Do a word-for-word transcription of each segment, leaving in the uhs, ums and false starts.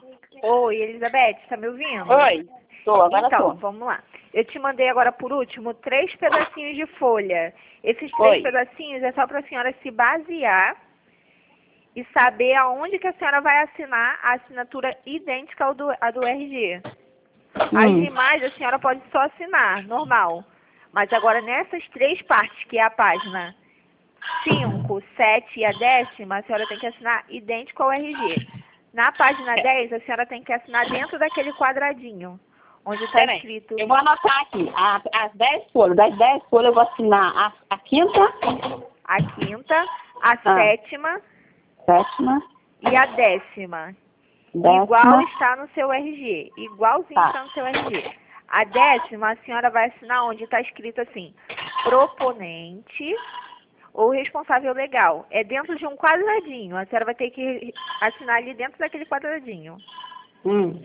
Oi, Elizabeth, tá me ouvindo? Oi, tô, agora Então, tô. vamos lá. Eu te mandei agora, por último, três pedacinhos de folha. Esses três Oi. pedacinhos é só para a senhora se basear e saber aonde que a senhora vai assinar a assinatura idêntica ao do, à do R G. As Hum. demais a senhora pode só assinar, normal. Mas agora nessas três partes, que é a página cinco, sete e a décima, a senhora tem que assinar idêntico ao R G. Na página dez, a senhora tem que assinar dentro daquele quadradinho, onde está Peraí, escrito eu vou anotar aqui. A- As dez folhas, das dez folhas eu vou assinar a, a quinta, a quinta, a Ah. sétima sétima, e a décima. décima. Igual está no seu R G. Igualzinho Tá. está no seu R G. A décima, a senhora vai assinar onde está escrito assim, proponente ou responsável legal. É dentro de um quadradinho. A senhora vai ter que assinar ali dentro daquele quadradinho. Hum.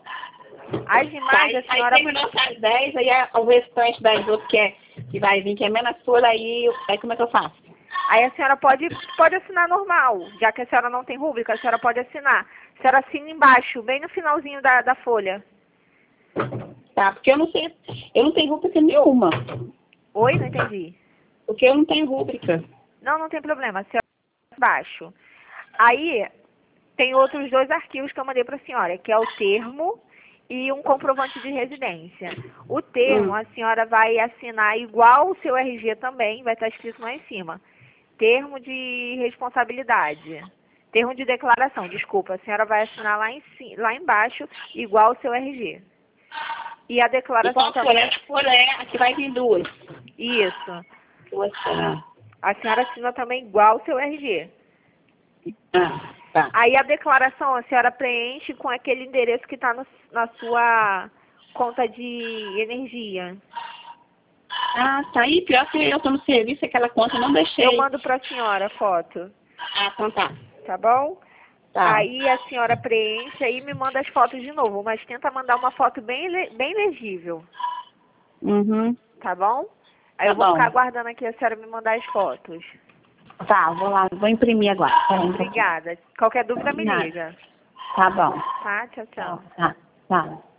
As Tá, demais, aí, a senhora... aí terminou as dez, aí a- o restante das outras que, é, que vai vir, que é menos folha, aí, aí como é que eu faço? Aí a senhora pode, pode assinar normal. Já que a senhora não tem rúbrica, a senhora pode assinar. A senhora assina embaixo, bem no finalzinho da, da folha. Tá, porque eu não sei, eu não tenho rúbrica nenhuma. Oi? Não entendi. Porque eu não tenho rúbrica. Não, não tem problema. A senhora embaixo. Aí, tem outros dois arquivos que eu mandei para a senhora, que é o termo e um comprovante de residência. O termo, Hum. a senhora vai assinar igual o seu R G também, vai estar escrito lá em cima. Termo de responsabilidade. Termo de declaração, desculpa. A senhora vai assinar lá, em, ci- lá embaixo, igual o seu R G. E a E declaração qual também. folha? Essa folha é a que vai vir duas. Isso. Duas folhas. A senhora assina também igual o seu R G. Ah, tá. Aí a declaração a senhora preenche com aquele endereço que está na sua conta de energia. Ah, tá aí. Pior que eu tô no serviço, aquela conta eu não deixei. Eu mando para a senhora a foto, Ah, então tá. tá bom? Tá. Aí a senhora preenche e me manda as fotos de novo, mas tenta mandar uma foto bem, le- bem legível, Uhum. tá bom? Aí Tá eu vou bom. ficar aguardando aqui a senhora me mandar as fotos. Tá, vou lá, vou imprimir agora. Pera aí um pouquinho. Obrigada. Qualquer dúvida me Nada. liga. Tá bom. Tá? Tchau, tchau. Tá, tá.